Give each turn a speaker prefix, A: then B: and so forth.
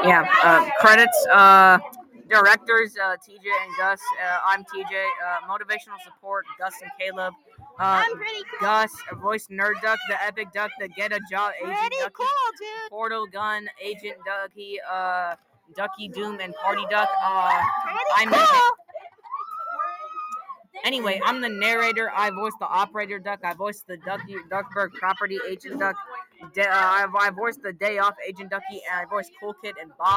A: Credits. Directors, TJ and Gus. I'm TJ. Motivational support, Gus and Caleb.
B: I'm pretty cool.
A: Gus, voice Nerd Duck, the Epic Duck, the Get a Job, Agent
B: Pretty
A: Ducky,
B: cool, dude.
A: Portal Gun, Agent Ducky, Ducky Doom, and Party Duck.
B: Pretty cool.
A: Anyway, I'm the narrator. I voice the Operator Duck. I voice the Duckburg Property Agent Duck. I voice the Day Off Agent Ducky, and I voice Cool Kid and Bob.